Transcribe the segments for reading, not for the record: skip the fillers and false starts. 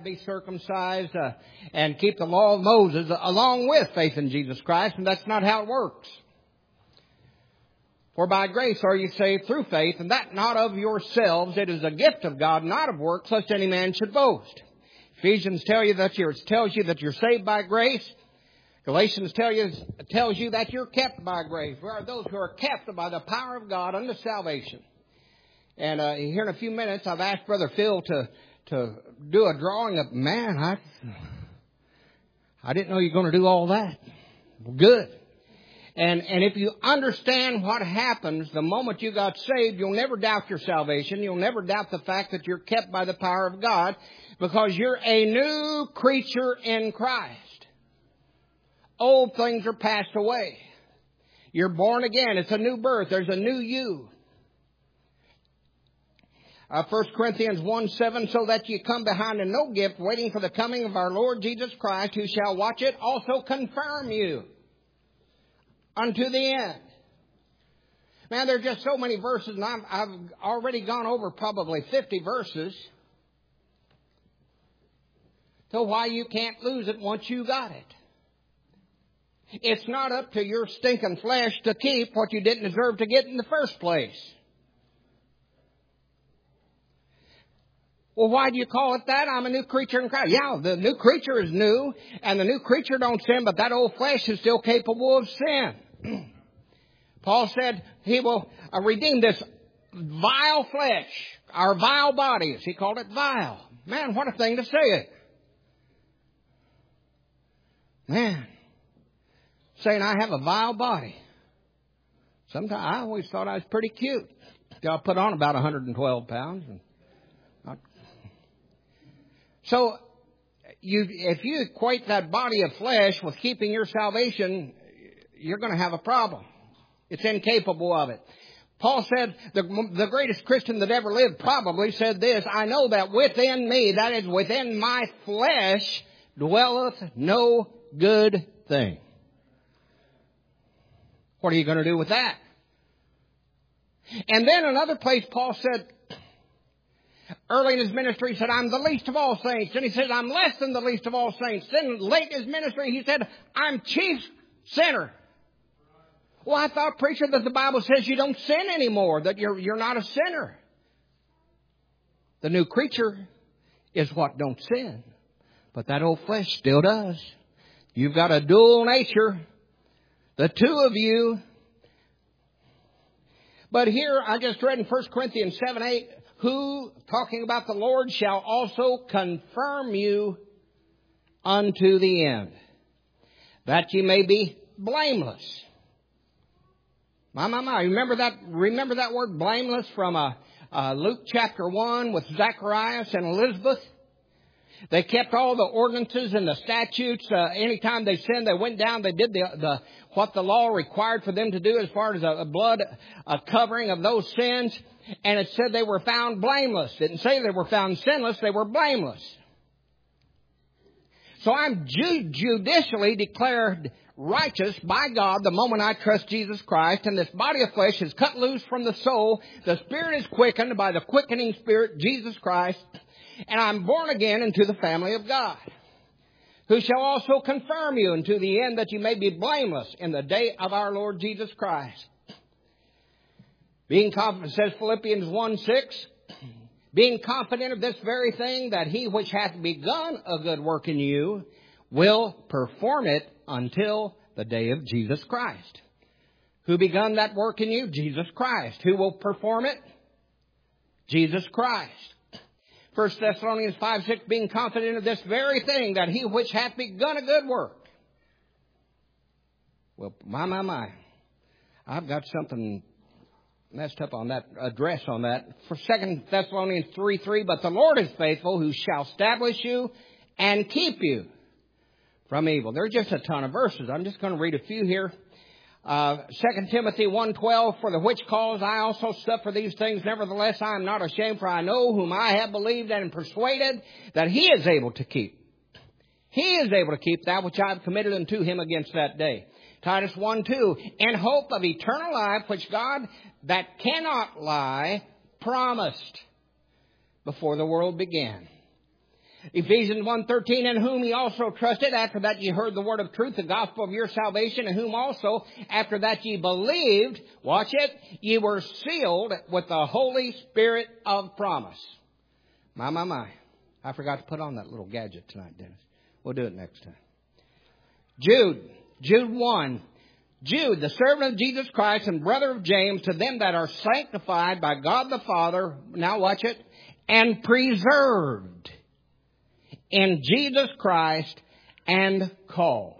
be circumcised and keep the law of Moses along with faith in Jesus Christ, and that's not how it works. For by grace are you saved through faith, and that not of yourselves. It is a gift of God, not of works, lest any man should boast. Ephesians tells you that you're saved by grace. Galatians tells you that you're kept by grace. We are those who are kept by the power of God unto salvation. And here in a few minutes, I've asked Brother Phil to do a drawing of, man, I didn't know you were going to do all that. Good. And if you understand what happens the moment you got saved, you'll never doubt your salvation. You'll never doubt the fact that you're kept by the power of God, because you're a new creature in Christ. Old things are passed away. You're born again. It's a new birth. There's a new you. 1 Corinthians 1:7, so that ye come behind in no gift, waiting for the coming of our Lord Jesus Christ, who shall watch it, also confirm you unto the end. Man, there are just so many verses, and I've already gone over probably 50 verses. So why you can't lose it once you got it. It's not up to your stinking flesh to keep what you didn't deserve to get in the first place. Well, why do you call it that? I'm a new creature in Christ. Yeah, the new creature is new, and the new creature don't sin, but that old flesh is still capable of sin. Paul said he will redeem this vile flesh, our vile bodies. He called it vile. Man, what a thing to say it. Man, saying I have a vile body. Sometimes I always thought I was pretty cute. I put on about 112 pounds. So if you equate that body of flesh with keeping your salvation, you're going to have a problem. It's incapable of it. Paul said, the greatest Christian that ever lived probably said this, I know that within me, that is within my flesh, dwelleth no good thing. What are you going to do with that? And then another place Paul said, early in his ministry, he said, I'm the least of all saints. And he said, I'm less than the least of all saints. Then late in his ministry, he said, I'm chief sinner. Well, I thought, preacher, that the Bible says you don't sin anymore, that you're not a sinner. The new creature is what don't sin. But that old flesh still does. You've got a dual nature. The two of you. But here, I just read in 1 Corinthians 7:8, who, talking about the Lord, shall also confirm you unto the end, that ye may be blameless. My. Remember that word blameless from Luke chapter 1 with Zacharias and Elizabeth? They kept all the ordinances and the statutes. Anytime they sinned, they went down. They did what the law required for them to do as far as a blood covering of those sins. And it said they were found blameless. It didn't say they were found sinless. They were blameless. So I'm judicially declared righteous by God the moment I trust Jesus Christ. And this body of flesh is cut loose from the soul. The spirit is quickened by the quickening spirit, Jesus Christ. And I'm born again into the family of God, who shall also confirm you unto the end, that you may be blameless in the day of our Lord Jesus Christ. Being confident, says Philippians 1:6, being confident of this very thing, that he which hath begun a good work in you will perform it until the day of Jesus Christ. Who begun that work in you? Jesus Christ. Who will perform it? Jesus Christ. 1 Thessalonians 5:6, being confident of this very thing, that he which hath begun a good work. Well, my. I've got something messed up on that address on that. For 2 Thessalonians 3:3, but the Lord is faithful, who shall establish you and keep you from evil. There are just a ton of verses. I'm just going to read a few here. 2 Timothy 1:12, for the which cause I also suffer these things. Nevertheless, I am not ashamed, for I know whom I have believed and am persuaded that he is able to keep. He is able to keep that which I have committed unto him against that day. Titus 1:2, in hope of eternal life, which God that cannot lie promised before the world began. Ephesians 1:13, in whom ye also trusted, after that ye heard the word of truth, the gospel of your salvation, in whom also, after that ye believed, watch it, ye were sealed with the Holy Spirit of promise. My. I forgot to put on that little gadget tonight, Dennis. We'll do it next time. Jude 1. Jude, the servant of Jesus Christ and brother of James, to them that are sanctified by God the Father, now watch it, and preserved in Jesus Christ and called.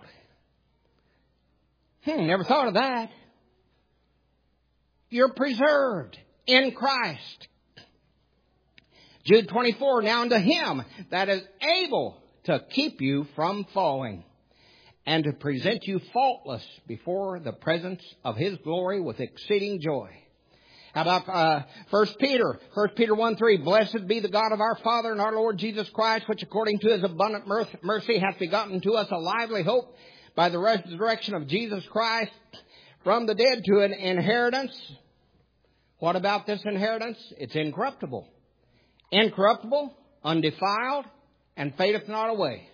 Never thought of that. You're preserved in Christ. Jude 24, now unto him that is able to keep you from falling and to present you faultless before the presence of his glory with exceeding joy. How about 1 Peter 1:3, blessed be the God of our Father and our Lord Jesus Christ, which according to his abundant mercy hath begotten to us a lively hope by the resurrection of Jesus Christ from the dead to an inheritance. What about this inheritance? It's incorruptible. Incorruptible, undefiled, and fadeth not away.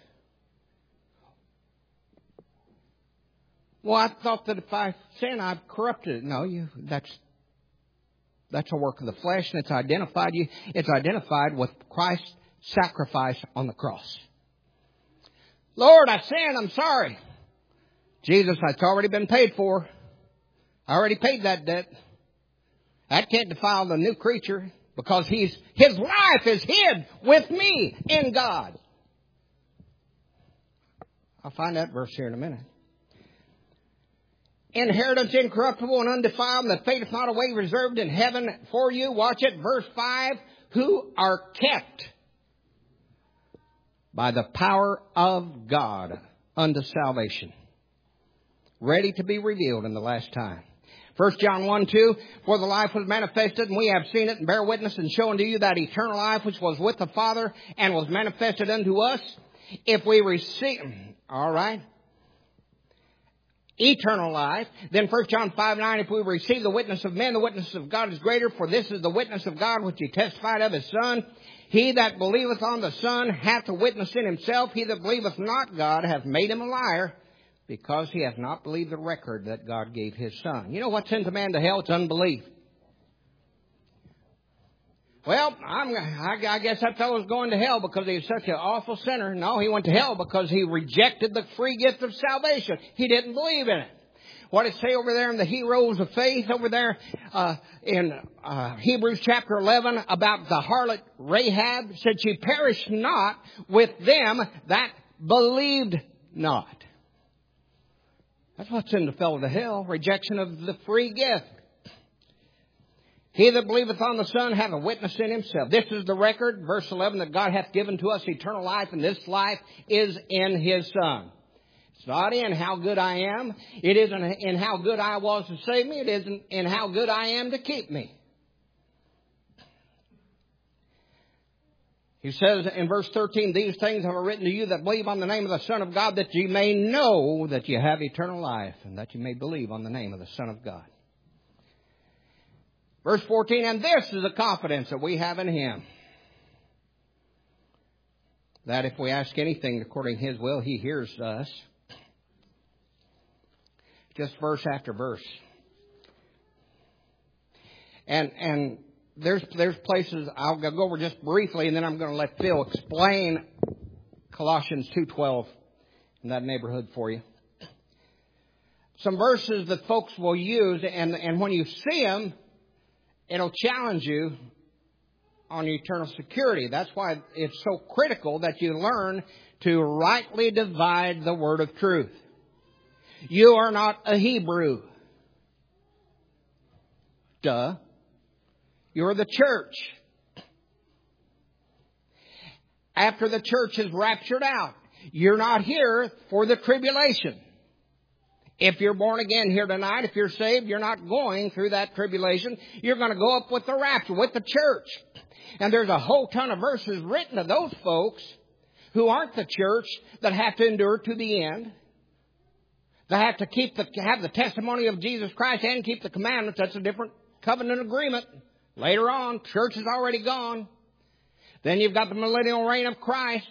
Well, I thought that if I sin, I've corrupted it. No, that's a work of the flesh, and it's identified with Christ's sacrifice on the cross. Lord, I sinned. I'm sorry. Jesus, that's already been paid for. I already paid that debt. That can't defile the new creature because his life is hid with me in God. I'll find that verse here in a minute. Inheritance incorruptible and undefiled, and that fadeth not away, reserved in heaven for you. Watch it, verse 5. Who are kept by the power of God unto salvation, ready to be revealed in the last time. 1 John 1:2, for the life was manifested, and we have seen it, and bear witness, and show unto you that eternal life which was with the Father, and was manifested unto us. If we receive, all right, eternal life. Then 1 John 5:9, if we receive the witness of men, the witness of God is greater, for this is the witness of God which he testified of his Son. He that believeth on the Son hath a witness in himself. He that believeth not God hath made him a liar, because he hath not believed the record that God gave his Son. You know what sends a man to hell? It's unbelief. Well, I guess that fellow's going to hell because he was such an awful sinner. No, he went to hell because he rejected the free gift of salvation. He didn't believe in it. What does it say over there in the heroes of faith over there in Hebrews chapter 11 about the harlot Rahab? It said she perished not with them that believed not. That's what sent the fellow to hell, rejection of the free gift. He that believeth on the Son hath a witness in himself. This is the record, verse 11, that God hath given to us eternal life, and this life is in his Son. It's not in how good I am. It isn't in how good I was to save me. It isn't in how good I am to keep me. He says in verse 13, these things have I written to you that believe on the name of the Son of God, that ye may know that ye have eternal life, and that ye may believe on the name of the Son of God. Verse 14, and this is the confidence that we have in him, that if we ask anything according to his will, he hears us. Just verse after verse. And there's places, I'll go over just briefly, and then I'm going to let Phil explain Colossians 2:12 in that neighborhood for you. Some verses that folks will use, and when you see them, it'll challenge you on eternal security. That's why it's so critical that you learn to rightly divide the word of truth. You are not a Hebrew. Duh. You're the church. After the church is raptured out, you're not here for the tribulation. If you're born again here tonight, if you're saved, you're not going through that tribulation. You're going to go up with the rapture, with the church. And there's a whole ton of verses written to those folks who aren't the church that have to endure to the end. They have to have the testimony of Jesus Christ and keep the commandments. That's a different covenant agreement. Later on, church is already gone. Then you've got the millennial reign of Christ.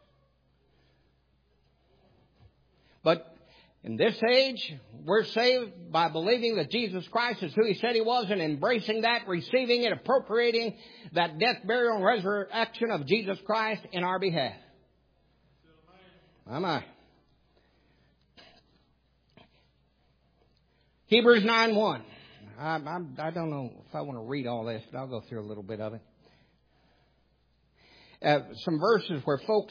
But in this age, we're saved by believing that Jesus Christ is who He said He was and embracing that, receiving it, appropriating that death, burial, and resurrection of Jesus Christ in our behalf. Am I? Hebrews 9:1. I don't know if I want to read all this, but I'll go through a little bit of it. Some verses where folks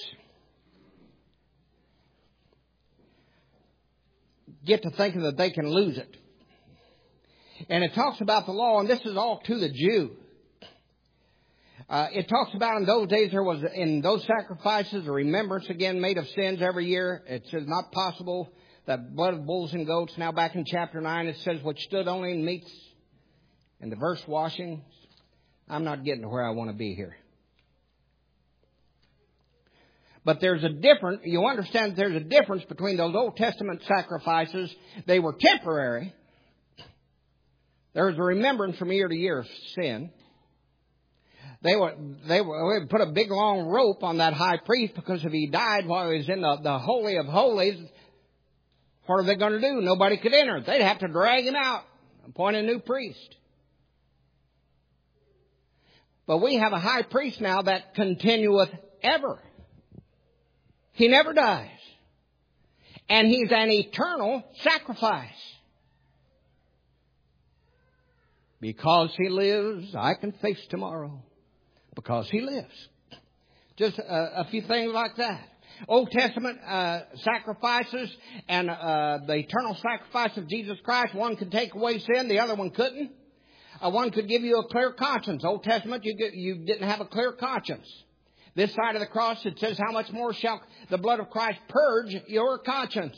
get to thinking that they can lose it. And it talks about the law, and this is all to the Jew. It talks about in those days there was, in those sacrifices, a remembrance again made of sins every year. It says not possible that blood of bulls and goats. Now back in chapter 9 it says which stood only in meats and diverse washings. I'm not getting to where I want to be here. But there's a difference, you understand there's a difference between those Old Testament sacrifices. They were temporary. There was a remembrance from year to year of sin. They would put a big long rope on that high priest because if he died while he was in the Holy of Holies, what are they going to do? Nobody could enter. They'd have to drag him out and appoint a new priest. But we have a high priest now that continueth ever. He never dies. And He's an eternal sacrifice. Because He lives, I can face tomorrow. Because He lives. Just a few things like that. Old Testament sacrifices and the eternal sacrifice of Jesus Christ. One could take away sin, the other one couldn't. One could give you a clear conscience. Old Testament, you didn't have a clear conscience. This side of the cross, it says, how much more shall the blood of Christ purge your conscience?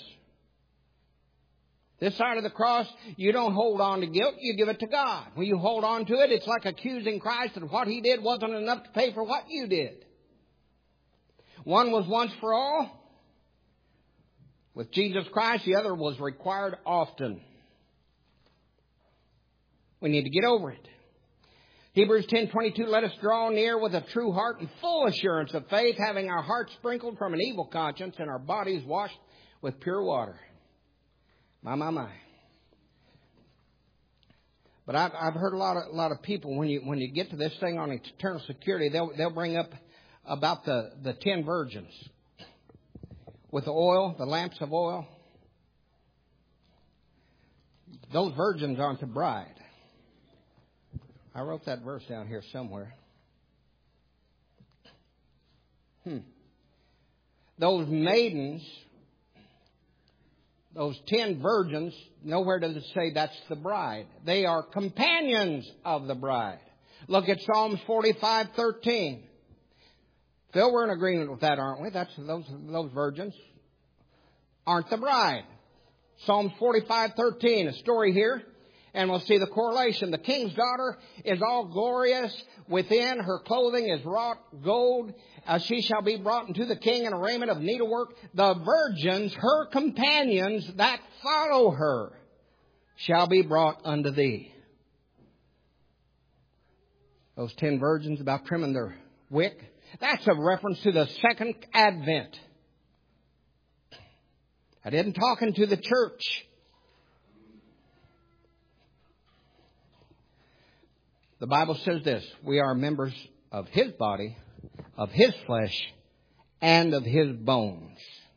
This side of the cross, you don't hold on to guilt, you give it to God. When you hold on to it, it's like accusing Christ that what He did wasn't enough to pay for what you did. One was once for all. With Jesus Christ, the other was required often. We need to get over it. Hebrews 10:22, let us draw near with a true heart and full assurance of faith, having our hearts sprinkled from an evil conscience and our bodies washed with pure water. My. But I've heard a lot of people, when you get to this thing on eternal security, they'll bring up about the 10 virgins with the oil, the lamps of oil. Those virgins aren't the bride. I wrote that verse down here somewhere. Those maidens, those 10 virgins, nowhere does it say that's the bride. They are companions of the bride. Look at Psalms 45:13. Phil, we're in agreement with that, aren't we? That's those virgins aren't the bride. Psalms 45:13, a story here. And we'll see the correlation. The king's daughter is all glorious within. Her clothing is wrought gold. She shall be brought into the king in a raiment of needlework. The virgins, her companions that follow her, shall be brought unto thee. Those 10 virgins about trimming their wick. That's a reference to the second advent. I didn't talking to the church. The Bible says this, we are members of His body, of His flesh, and of His bones.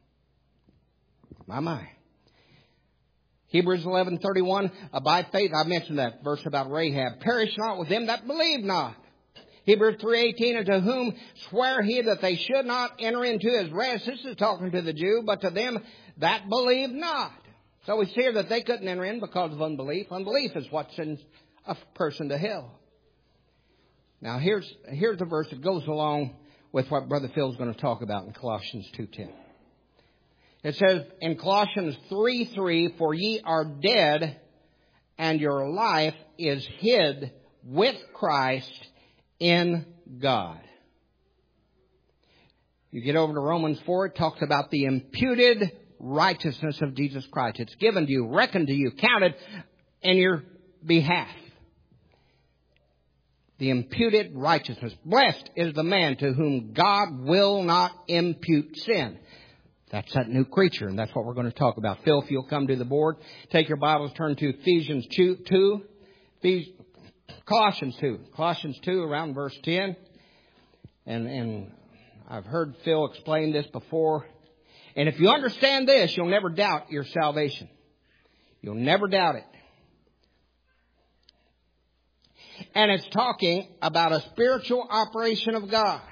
My. Hebrews 11:31, by faith, I mentioned that verse about Rahab. Perish not with them that believe not. Hebrews 3:18, and to whom sware He that they should not enter into His rest. This is talking to the Jew, but to them that believe not. So we see here that they couldn't enter in because of unbelief. Unbelief is what sends a person to hell. Now, here's the verse that goes along with what Brother Phil's going to talk about in Colossians 2:10. It says in Colossians 3:3, for ye are dead, and your life is hid with Christ in God. You get over to Romans 4, it talks about the imputed righteousness of Jesus Christ. It's given to you, reckoned to you, counted in your behalf. the imputed righteousness. Blessed is the man to whom God will not impute sin. That's that new creature, and that's what we're going to talk about. Phil, if you'll come to the board, take your Bibles, turn to Ephesians 2, Colossians 2, around verse 10. And I've heard Phil explain this before. And if you understand this, you'll never doubt your salvation. You'll never doubt it. And it's talking about a spiritual operation of God.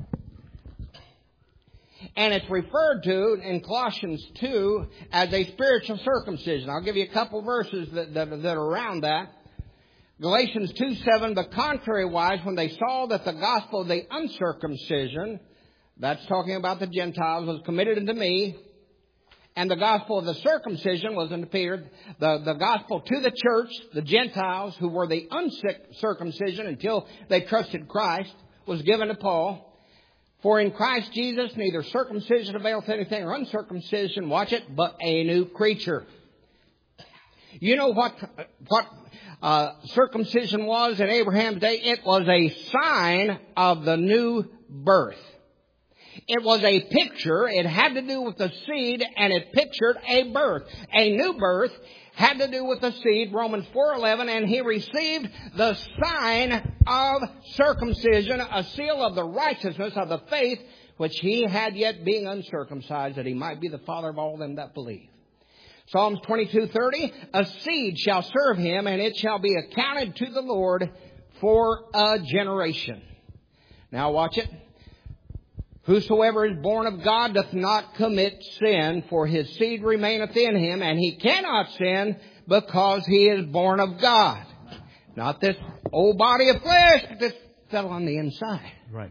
And it's referred to in Colossians 2 as a spiritual circumcision. I'll give you a couple verses that are around that. Galatians 2:7, but contrariwise, when they saw that the gospel of the uncircumcision, that's talking about the Gentiles, was committed unto me, and the gospel of the circumcision was unto Peter, the gospel to the church, the Gentiles, who were the uncircumcision until they trusted Christ, was given to Paul. For in Christ Jesus, neither circumcision availeth anything or uncircumcision, watch it, but a new creature. You know what circumcision was in Abraham's day? It was a sign of the new birth. It was a picture. It had to do with the seed, and it pictured a birth. A new birth had to do with the seed, Romans 4:11, and he received the sign of circumcision, a seal of the righteousness of the faith, which he had yet being uncircumcised, that he might be the father of all them that believe. Psalms 22:30, a seed shall serve him, and it shall be accounted to the Lord for a generation. Now watch it. Whosoever is born of God doth not commit sin, for his seed remaineth in him, and he cannot sin because he is born of God. Not this old body of flesh, but this fellow on the inside. Right.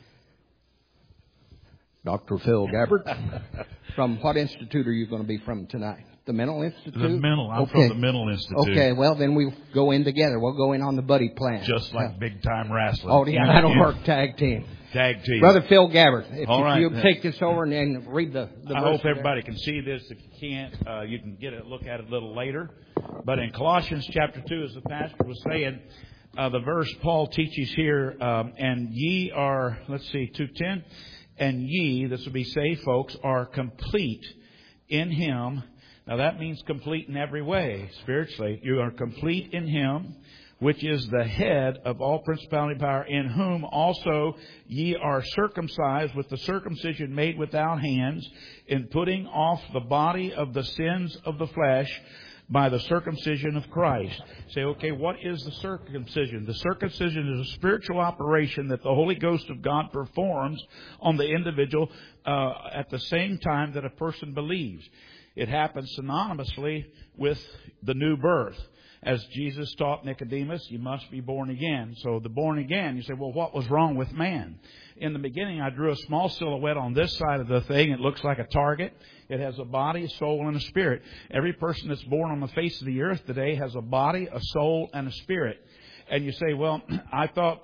Dr. Phil Gabbard, from what institute are you going to be from tonight? The Mental Institute? I'm from the Mental Institute. Okay, well, then we'll go in together. We'll go in on the buddy plan. Just like big time wrestling. Oh, yeah, that'll work. Tag team. Tag team. Brother Phil Gabbard, if you right. take this over and read the I hope everybody can see this. If you can't, you can look at it a little later. But in Colossians chapter 2, as the pastor was saying, the verse Paul teaches here, and ye are, 2:10, and ye, this will be saved folks, are complete in him. Now that means complete in every way, spiritually. You are complete in him, which is the head of all principality and power, in whom also ye are circumcised with the circumcision made without hands, in putting off the body of the sins of the flesh by the circumcision of Christ. Say, okay, what is the circumcision? The circumcision is a spiritual operation that the Holy Ghost of God performs on the individual at the same time that a person believes. It happens synonymously with the new birth. As Jesus taught Nicodemus, you must be born again. So the born again, you say, well, what was wrong with man? In the beginning, I drew a small silhouette on this side of the thing. It looks like a target. It has a body, a soul, and a spirit. Every person that's born on the face of the earth today has a body, a soul, and a spirit. And you say, well, I thought,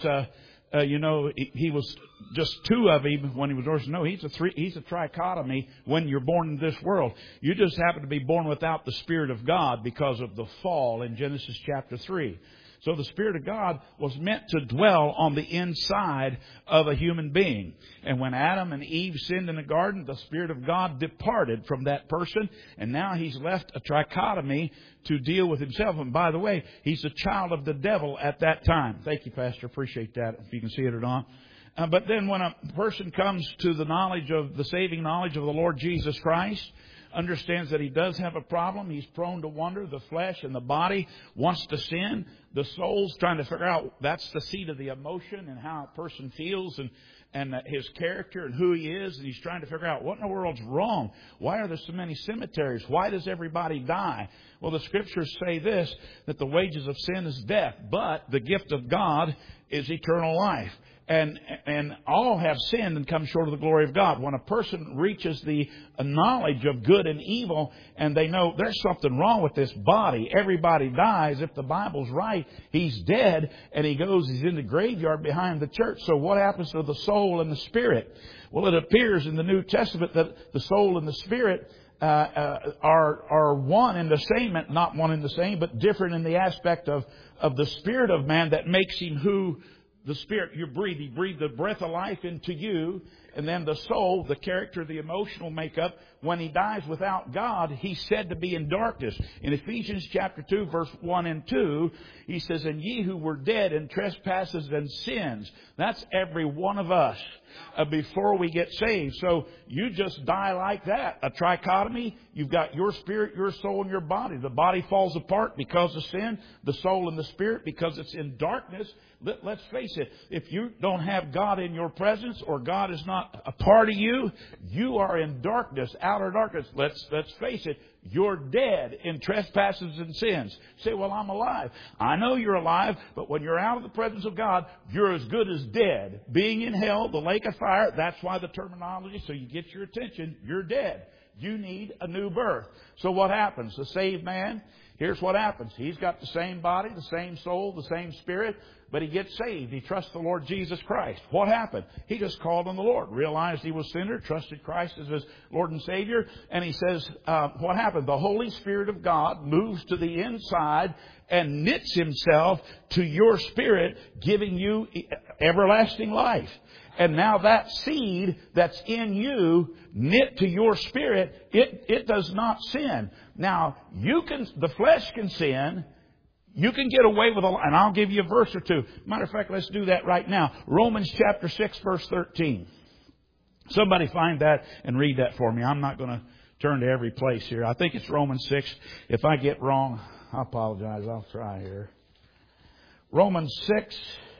he was just two of him when he was orphaned. No, he's a trichotomy when you're born in this world. You just happen to be born without the Spirit of God because of the fall in Genesis chapter 3. So the Spirit of God was meant to dwell on the inside of a human being. And when Adam and Eve sinned in the garden, the Spirit of God departed from that person. And now he's left a trichotomy to deal with himself. And by the way, he's a child of the devil at that time. Thank you, Pastor. Appreciate that, if you can see it or not. But then when a person comes to the saving knowledge of the Lord Jesus Christ, understands that he does have a problem. He's prone to wander. The flesh and the body wants to sin. The soul's trying to figure out, that's the seat of the emotion and how a person feels and his character and who he is. And he's trying to figure out, what in the world's wrong? Why are there so many cemeteries? Why does everybody die? Well, the scriptures say this, that the wages of sin is death, but the gift of God is eternal life. And all have sinned and come short of the glory of God. When a person reaches the knowledge of good and evil, and they know there's something wrong with this body, everybody dies. If the Bible's right, he's dead, and he's in the graveyard behind the church. So what happens to the soul and the spirit? Well, it appears in the New Testament that the soul and the spirit are one and the same, not one and the same, but different in the aspect of the spirit of man that makes him who the Spirit, you breathe. He breathed the breath of life into you. And then the soul, the character, the emotional makeup, when he dies without God, he's said to be in darkness. In Ephesians chapter 2, verse 1 and 2, he says, "And ye who were dead in trespasses and sins." That's every one of us before we get saved. So you just die like that. A trichotomy, you've got your spirit, your soul, and your body. The body falls apart because of sin. The soul and the spirit because it's in darkness. Let's face it. If you don't have God in your presence, or God is not a part of you, you are in darkness, outer darkness. Let's face it. You're dead in trespasses and sins. You say, "Well, I'm alive." I know you're alive, but when you're out of the presence of God, you're as good as dead. Being in hell, the lake of fire, that's why the terminology, so you get your attention. You're dead. You need a new birth. So what happens? The saved man, here's what happens. He's got the same body, the same soul, the same spirit, but he gets saved. He trusts the Lord Jesus Christ. What happened? He just called on the Lord, realized he was a sinner, trusted Christ as his Lord and Savior, and he says, what happened? The Holy Spirit of God moves to the inside and knits himself to your spirit, giving you everlasting life. And now that seed that's in you, knit to your spirit, it does not sin. Now, the flesh can sin. You can get away with and I'll give you a verse or two. Matter of fact, let's do that right now. Romans chapter 6, verse 13. Somebody find that and read that for me. I'm not going to turn to every place here. I think it's Romans 6. If I get wrong, I apologize. I'll try here. Romans 6.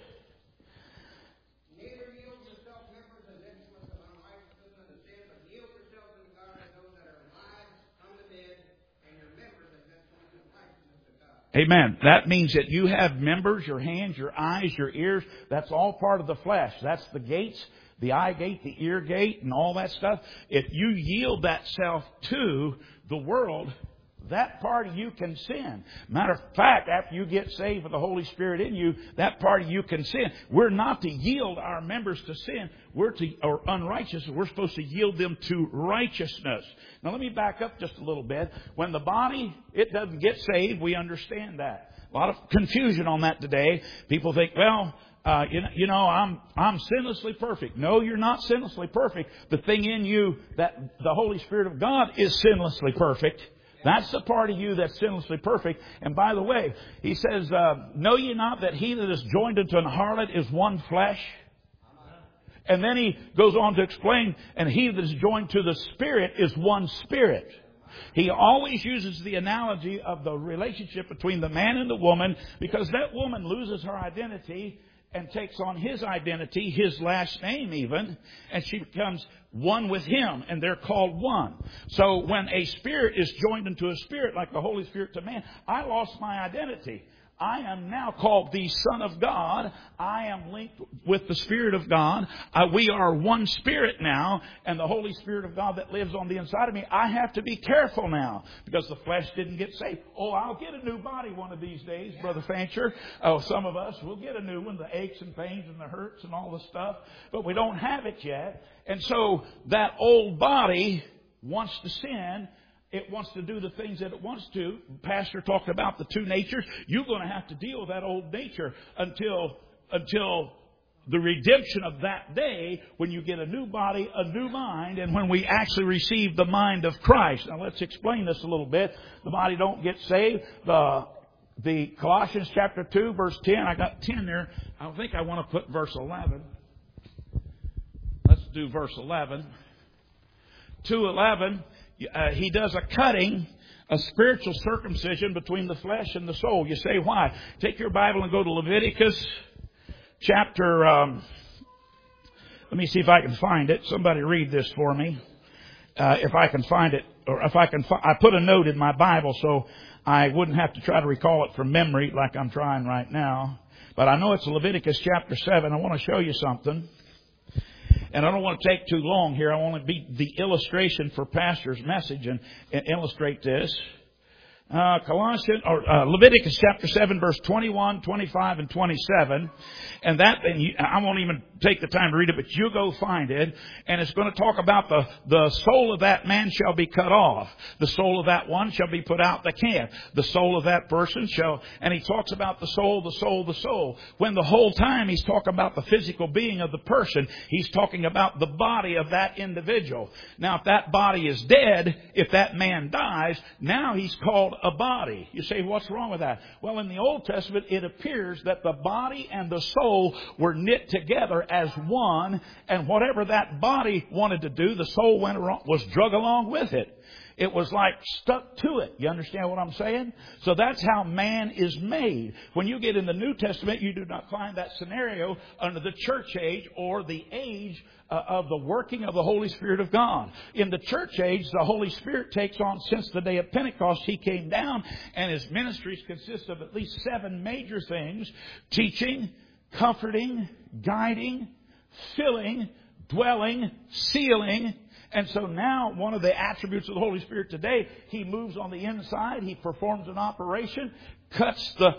Amen. That means that you have members, your hands, your eyes, your ears. That's all part of the flesh. That's the gates, the eye gate, the ear gate, and all that stuff. If you yield that self to the world, that part of you can sin. Matter of fact, after you get saved with the Holy Spirit in you, that part of you can sin. We're not to yield our members to sin. Or unrighteous. We're supposed to yield them to righteousness. Now let me back up just a little bit. When the body, it doesn't get saved, we understand that. A lot of confusion on that today. People think, well, I'm sinlessly perfect. No, you're not sinlessly perfect. The thing in you, that the Holy Spirit of God is sinlessly perfect. That's the part of you that's sinlessly perfect. And by the way, he says, know ye not that he that is joined unto an harlot is one flesh? And then he goes on to explain, and he that is joined to the Spirit is one spirit. He always uses the analogy of the relationship between the man and the woman, because that woman loses her identity and takes on his identity, his last name even, and she becomes one with him, and they're called one. So when a spirit is joined into a spirit, like the Holy Spirit to man, I lost my identity. I am now called the Son of God. I am linked with the Spirit of God. We are one spirit now, and the Holy Spirit of God that lives on the inside of me, I have to be careful now because the flesh didn't get saved. Oh, I'll get a new body one of these days, Brother Fancher. Oh, some of us will get a new one, the aches and pains and the hurts and all the stuff, but we don't have it yet. And so that old body wants to sin. It wants to do the things that it wants to. Pastor talked about the two natures. You're going to have to deal with that old nature until the redemption of that day when you get a new body, a new mind, and when we actually receive the mind of Christ. Now let's explain this a little bit. The body don't get saved. The Colossians chapter 2, verse 10. I got 10 there. I think I want to put verse 11. Let's do verse 11. 2:11. He does a cutting, a spiritual circumcision between the flesh and the soul. You say, why? Take your Bible and go to Leviticus chapter, let me see if I can find it. Somebody read this for me. If I can find it, or if I can, I put a note in my Bible so I wouldn't have to try to recall it from memory like I'm trying right now. But I know it's Leviticus chapter 7. I want to show you something. And I don't want to take too long here. I want to be the illustration for Pastor's message and illustrate this. Leviticus chapter 7, verse 21, 25, and 27. And I won't even take the time to read it, but you go find it. And it's going to talk about the soul of that man shall be cut off. The soul of that one shall be put out the camp. The soul of that person and he talks about the soul, the soul, the soul. When the whole time he's talking about the physical being of the person, he's talking about the body of that individual. Now, if that body is dead, if that man dies, now he's called a body. You say, what's wrong with that? Well, in the Old Testament, it appears that the body and the soul were knit together as one, and whatever that body wanted to do, the soul was drug along with it. It was like stuck to it. You understand what I'm saying? So that's how man is made. When you get in the New Testament, you do not find that scenario under the church age or the age of the working of the Holy Spirit of God. In the church age, the Holy Spirit takes on, since the day of Pentecost, He came down, and His ministries consist of at least 7 major things: teaching, comforting, guiding, filling, dwelling, sealing. And so now one of the attributes of the Holy Spirit today, He moves on the inside. He performs an operation, cuts the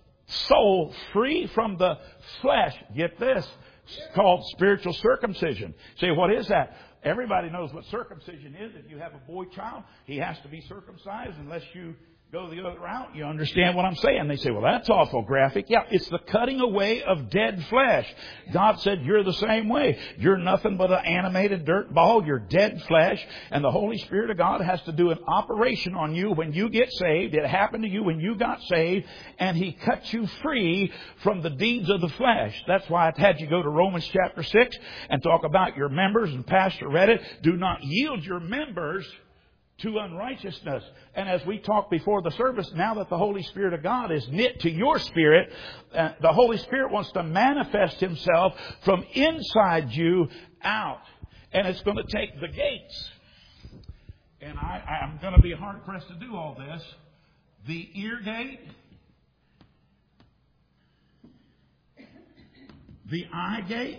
soul free from the flesh. Get this. It's called spiritual circumcision. Say, what is that? Everybody knows what circumcision is. If you have a boy child, he has to be circumcised unless you go the other route. You understand what I'm saying? They say, well, that's awful graphic. Yeah, it's the cutting away of dead flesh. God said, you're the same way. You're nothing but an animated dirt ball. You're dead flesh. And the Holy Spirit of God has to do an operation on you when you get saved. It happened to you when you got saved. And He cuts you free from the deeds of the flesh. That's why I've had you go to Romans chapter 6 and talk about your members. And Pastor read it. Do not yield your members to unrighteousness. And as we talked before the service, now that the Holy Spirit of God is knit to your spirit, the Holy Spirit wants to manifest Himself from inside you out. And it's going to take the gates. And I'm going to be hard pressed to do all this. The ear gate, the eye gate.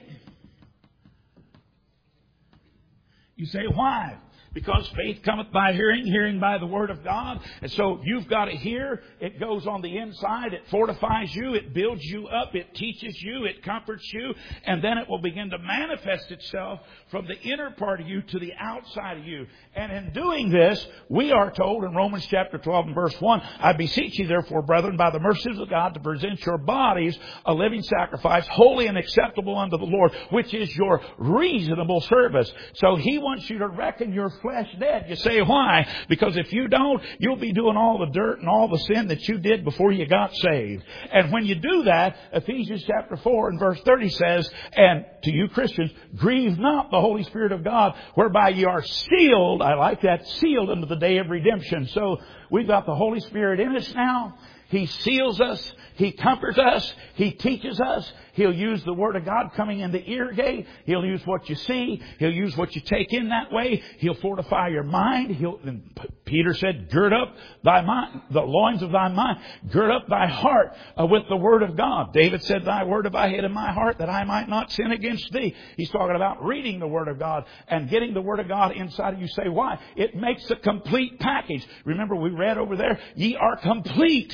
You say, why? Because faith cometh by hearing, hearing by the Word of God. And so you've got to hear. It goes on the inside. It fortifies you. It builds you up. It teaches you. It comforts you. And then it will begin to manifest itself from the inner part of you to the outside of you. And in doing this, we are told in Romans chapter 12 and verse 1, I beseech you therefore, brethren, by the mercies of God, to present your bodies a living sacrifice, holy and acceptable unto the Lord, which is your reasonable service. So He wants you to reckon your flesh dead. You say, why? Because if you don't, you'll be doing all the dirt and all the sin that you did before you got saved. And when you do that, Ephesians chapter 4 and verse 30 says, and to you Christians, grieve not the Holy Spirit of God, whereby you are sealed. I like that, sealed unto the day of redemption. So we've got the Holy Spirit in us now. He seals us. He comforts us. He teaches us. He'll use the Word of God coming in the ear gate. He'll use what you see. He'll use what you take in that way. He'll fortify your mind. Peter said, gird up thy mind, the loins of thy mind. Gird up thy heart with the Word of God. David said, thy word have I hid in my heart that I might not sin against thee. He's talking about reading the Word of God and getting the Word of God inside of you. Say, why? It makes a complete package. Remember, we read over there, ye are complete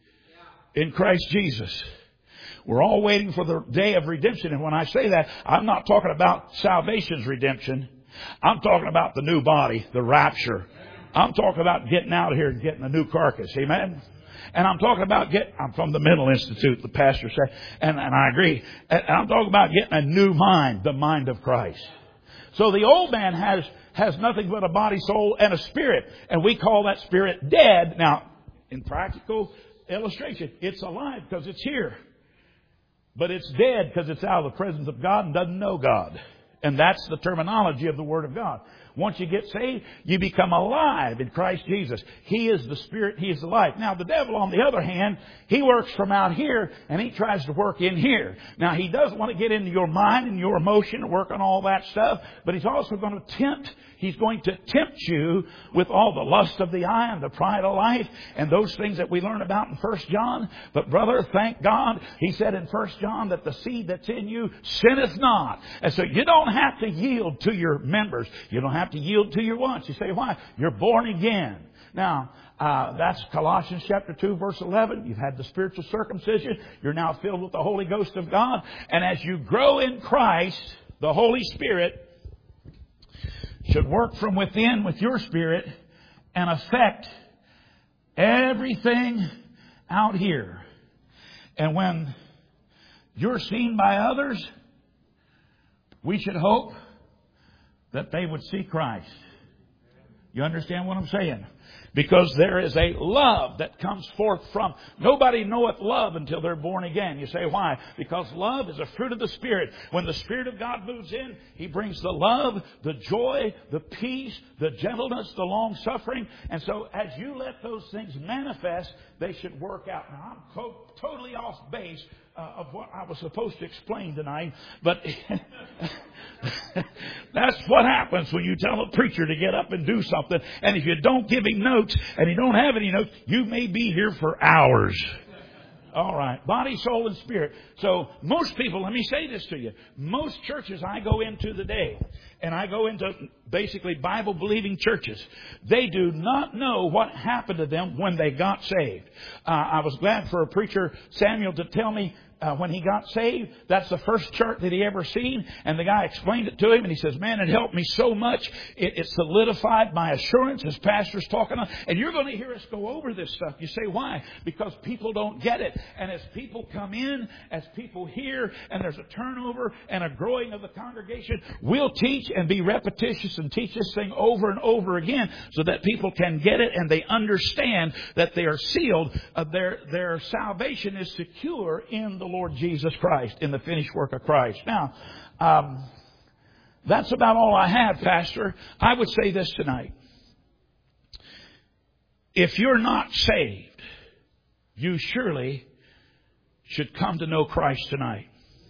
in Christ Jesus. We're all waiting for the day of redemption. And when I say that, I'm not talking about salvation's redemption. I'm talking about the new body, the rapture. I'm talking about getting out of here and getting a new carcass. Amen? And I'm talking about I'm from the Mental Institute, the pastor said, and I agree. And I'm talking about getting a new mind, the mind of Christ. So the old man has nothing but a body, soul, and a spirit. And we call that spirit dead. Now, in practical illustration, it's alive because it's here. But it's dead because it's out of the presence of God and doesn't know God. And that's the terminology of the Word of God. Once you get saved, you become alive in Christ Jesus. He is the Spirit. He is the life. Now, the devil, on the other hand, he works from out here and he tries to work in here. Now, he doesn't want to get into your mind and your emotion and work on all that stuff. But he's also going to tempt. He's going to tempt you with all the lust of the eye and the pride of life and those things that we learn about in 1 John. But brother, thank God, he said in 1 John that the seed that's in you sinneth not. And so you don't have to yield to your members. You don't have have to yield to your wants. You say, why? You're born again. Now, that's Colossians chapter 2, verse 11. You've had the spiritual circumcision. You're now filled with the Holy Ghost of God. And as you grow in Christ, the Holy Spirit should work from within with your spirit and affect everything out here. And when you're seen by others, we should hope that they would see Christ. You understand what I'm saying? Because there is a love that comes forth from. Nobody knoweth love until they're born again. You say, why? Because love is a fruit of the Spirit. When the Spirit of God moves in, He brings the love, the joy, the peace, the gentleness, the long-suffering. And so as you let those things manifest, they should work out. Now, I'm totally off base of what I was supposed to explain tonight, but that's what happens when you tell a preacher to get up and do something, and if you don't give him notes and he don't have any notes, you may be here for hours. All right. Body, soul, and spirit. So most people, let me say this to you. Most churches I go into today, and I go into basically Bible-believing churches, they do not know what happened to them when they got saved. I was glad for a preacher, Samuel, to tell me when he got saved, that's the first church that he ever seen. And the guy explained it to him, and he says, man, it helped me so much. It solidified my assurance, as pastor's talking on. And you're going to hear us go over this stuff. You say, why? Because people don't get it. And as people come in, as people hear, and there's a turnover and a growing of the congregation, we'll teach and be repetitious and teach this thing over and over again so that people can get it and they understand that they are sealed. Their salvation is secure in the Lord Jesus Christ, in the finished work of Christ. Now, that's about all I have, Pastor. I would say this tonight. If you're not saved, you surely should come to know Christ tonight.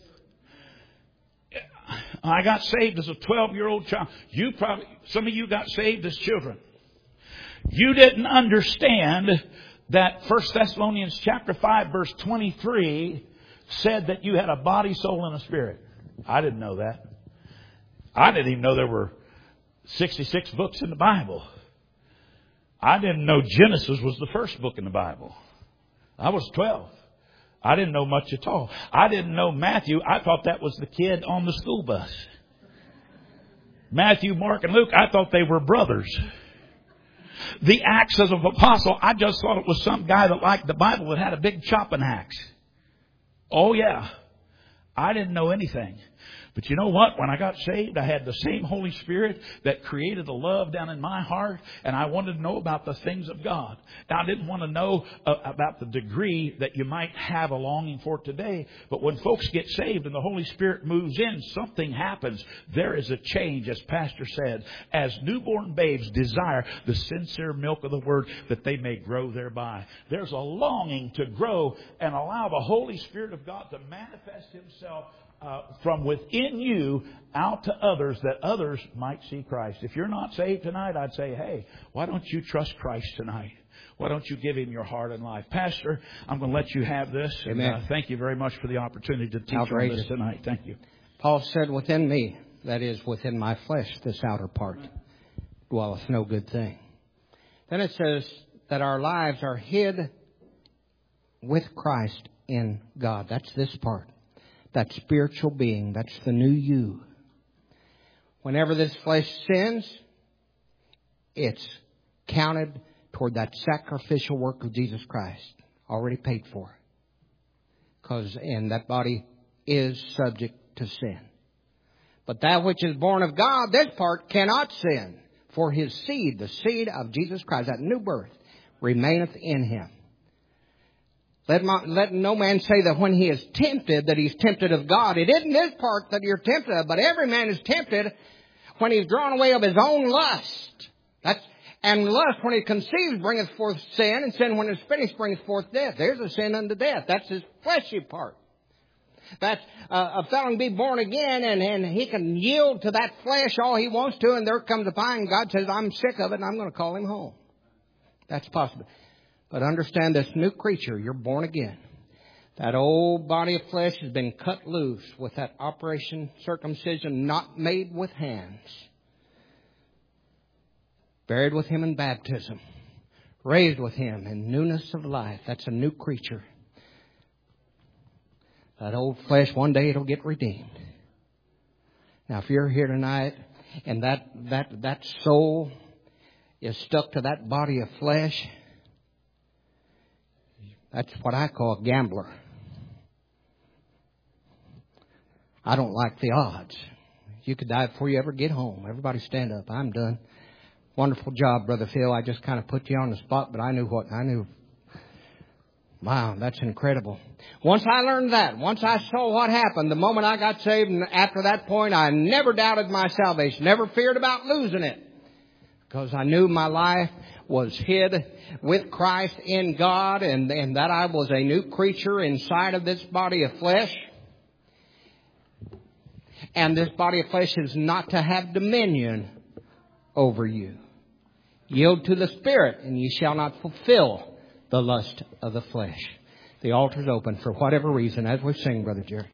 I got saved as a 12-year-old child. Some of you got saved as children. You didn't understand that 1 Thessalonians chapter 5, verse 23 said that you had a body, soul, and a spirit. I didn't know that. I didn't even know there were 66 books in the Bible. I didn't know Genesis was the first book in the Bible. I was 12. I didn't know much at all. I didn't know Matthew. I thought that was the kid on the school bus. Matthew, Mark, and Luke, I thought they were brothers. The Acts of an Apostle, I just thought it was some guy that liked the Bible that had a big chopping axe. Oh, yeah. I didn't know anything. But you know what? When I got saved, I had the same Holy Spirit that created the love down in my heart, and I wanted to know about the things of God. Now, I didn't want to know about the degree that you might have a longing for today, but when folks get saved and the Holy Spirit moves in, something happens. There is a change, as Pastor said, as newborn babes desire the sincere milk of the Word that they may grow thereby. There's a longing to grow and allow the Holy Spirit of God to manifest Himself from within you out to others, that others might see Christ. If you're not saved tonight, I'd say, hey, why don't you trust Christ tonight? Why don't you give Him your heart and life? Pastor, I'm going to let you have this. Amen. And, thank you very much for the opportunity to teach on this tonight. Thank you. Paul said, within me, that is, within my flesh, this outer part, dwelleth no good thing. Then it says that our lives are hid with Christ in God. That's this part. That spiritual being. That's the new you. Whenever this flesh sins, it's counted toward that sacrificial work of Jesus Christ. Already paid for. Because that body is subject to sin. But that which is born of God, this part cannot sin. For His seed, the seed of Jesus Christ, that new birth, remaineth in Him. Let no man say that when he is tempted, that he's tempted of God. It isn't this part that you're tempted of, but every man is tempted when he's drawn away of his own lust. And lust, when it conceives, bringeth forth sin, and sin, when it's finished, bringeth forth death. There's a sin unto death. That's his fleshy part. That's a fellow can be born again, and he can yield to that flesh all he wants to, and there comes a time, and God says, I'm sick of it, and I'm going to call him home. That's possible. But understand this new creature, you're born again. That old body of flesh has been cut loose with that operation circumcision not made with hands. buried with Him in baptism, raised with Him in newness of life. That's a new creature. That old flesh, one day it'll get redeemed. Now, if you're here tonight and that soul is stuck to that body of flesh, that's what I call a gambler. I don't like the odds. You could die before you ever get home. Everybody stand up. I'm done. Wonderful job, Brother Phil. I just kind of put you on the spot, but I knew. Wow, that's incredible. Once I learned that, once I saw what happened, the moment I got saved, and after that point, I never doubted my salvation, never feared about losing it. Because I knew my life was hid with Christ in God, and that I was a new creature inside of this body of flesh. And this body of flesh is not to have dominion over you. Yield to the Spirit, and ye shall not fulfill the lust of the flesh. The altar's open for whatever reason, as we sing, Brother Jerry.